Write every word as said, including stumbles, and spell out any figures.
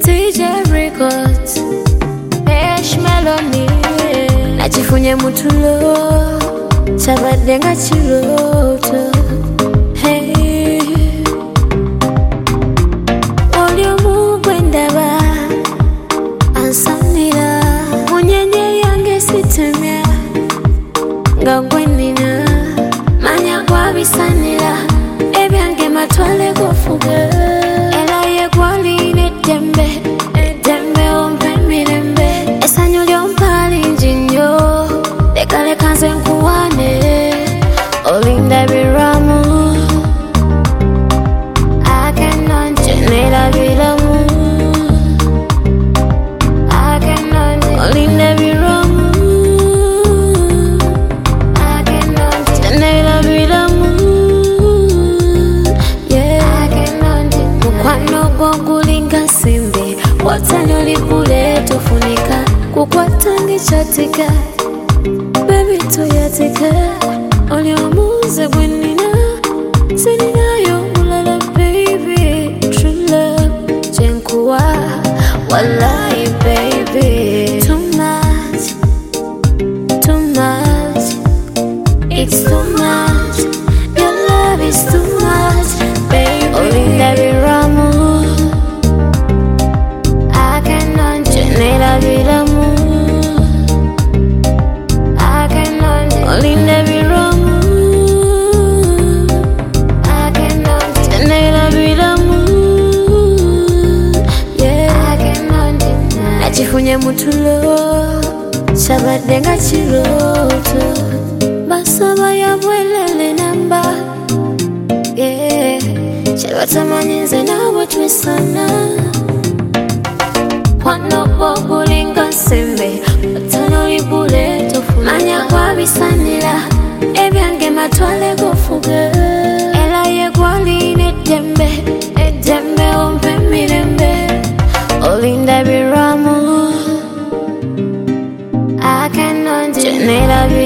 T J Records, Pesh Melody. Nachifunye mutulo, chabadenga chiroto. Hey, olio mugwendaba, ansanira. Munyenye yange sitemya, ngagwenina. Manya kwa bisanira, ebyange matwale gofuga. Ela ye kwali ne tembe, tembe ompe mirembe. Esanyo lyompali njinyo, dekale kanze nkuwane. Olinda biramu, I cannot jenera biramu, I cannot olinda biramu, I cannot jenera biramu. Yeah, I cannot mukwano gwogulinga simbi, watanyo libule tofunika. Kukwatangi chatika, baby tuyatika. Olio muze gwenina, sinina yo mulala baby. True love, jenkuwa, wallahi baby. Too much, too much, it's too much. Your love is too much, baby. Olinda biramu, I cannot jenera biramu, I cannot olinda biramu, I cannot jenera biramu. Yeah, I cannot deny. Nachifunye mutulo, chabadenga chiroto. Basaba ya bwelele namba. Yeah, chabatamani nze nawe twesana. Kwano gwogulinga sembe, watano libule tofu. Manya kwa bisanira, ebyange matwale gofuga. Ela ye kwali ne tembe, edembe ompe mirembe. Olinda biramu, I cannot jenera biramu.